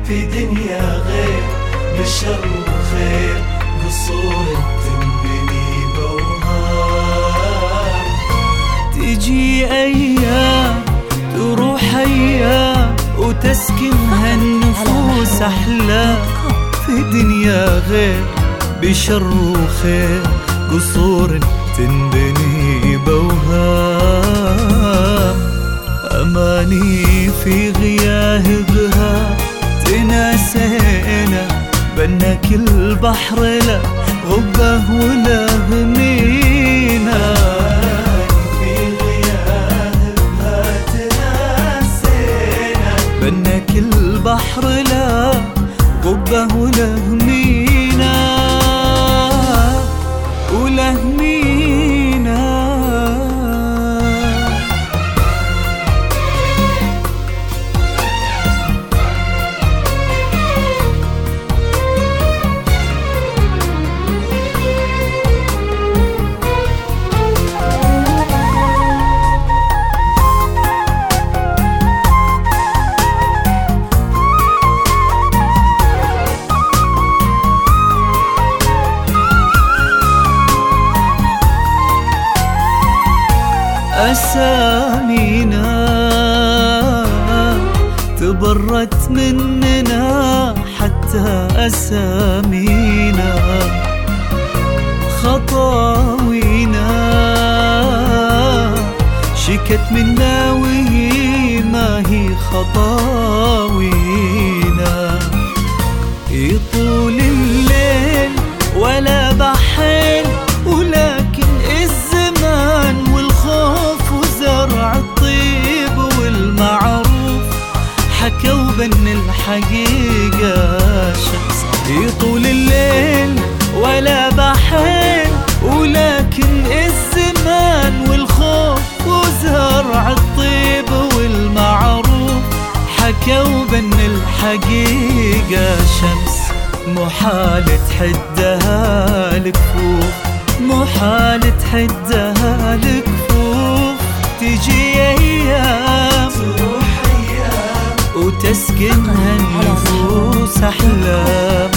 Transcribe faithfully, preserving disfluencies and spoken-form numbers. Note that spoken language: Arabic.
في دنيا غير بشر وخير، قصور تنبني بوهام. تجي أيام تروح أيام وتسكنها النفوس أحلام، في دنيا غير بشر وخير، قصور تنبني بوهام. أماني في غياهبها تناسينا، بنا كل بحر له غبه وله مينا. في غياهبها تناسينا، بنا كل بحر له غبه وله مينا وله مينا. أسامينا تبرت مننا، حتى أسامينا خطاوينا شكت منا وهي ما هي خطاوينا. يطول الليل ولا بحيل، ولكن الزمان والخوف وزرع الطيب والمعروف حكوا بن الحقيقة شمس. يطول الليل ولا بحيل، ولكن الزمان والخوف وزرع الطيب والمعروف حكوا بن الحقيقة شمس. محال تحدها الكفوف، محال تحدها الكفوف. تجي أيام تروح أيام وتسكنها النفوس أحلام،